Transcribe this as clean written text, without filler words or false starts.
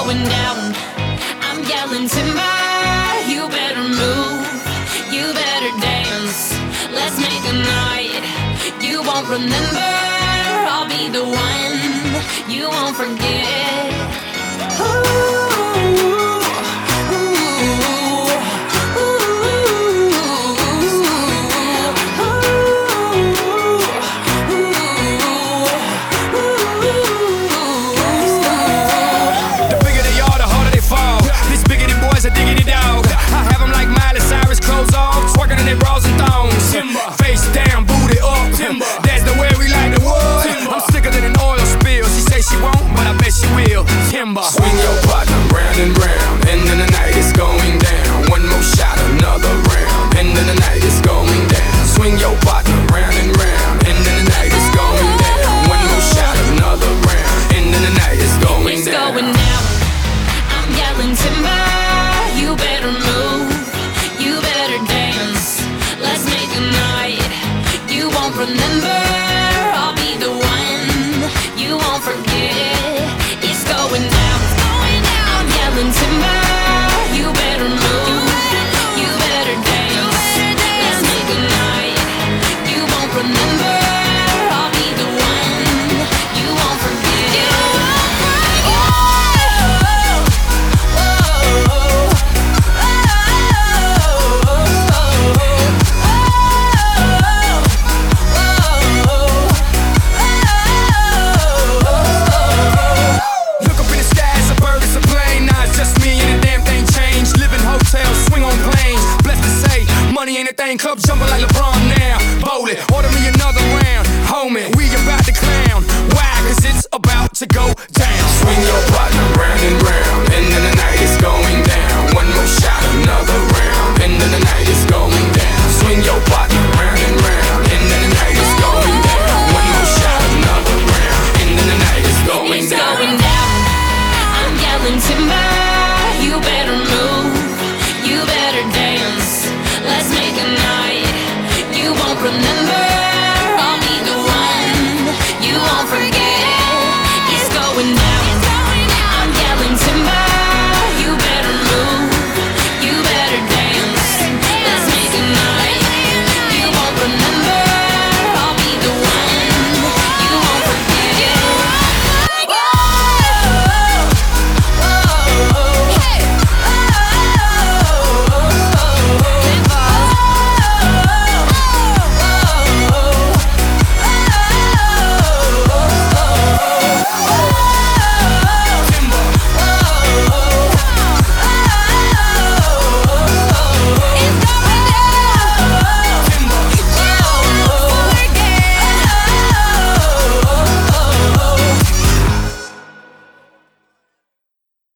going down. I'm yelling timber, you better move, you better dance. Let's make a night you won't remember. I'll be the one you won't forget. Ooh. A diggity dog. I have them like Miley Cyrus, clothes off, twerking in their bras and thongs. Timber. Face down, booty up. Timber. That's the way we like the wood. Timber. I'm sicker than an oil spill. She say she won't, but I bet she will. Timber. Swing your partner round and round, and then the night is going down. One more shot, another round, and then the night is going down. Swing your partner round and round, and then the night is going down. One more shot, another round, and then the night is going it's down. Going down. I'm yelling timber. You better move, you better dance. Let's make a night you won't remember. I'll be the one you won't forget. It's going down, it's going down. I'm yelling timber. You better move, you better dance. Let's make a night you won't remember. I'll be the one you won't forget. Money ain't a thing, club jumping like LeBron now. Bowling, order me another round. Homie, we about to clown. Why? Cause it's about to go down. Swing your partner round and round, and then the night is going down. One more shot, another round, and then the night is going down. Swing your partner round and round, and then the night is going down. One more shot, another round, and then the night is going down. It's going down. I'm yelling timber. You better move, you better dance. Let's make a night you won't remember.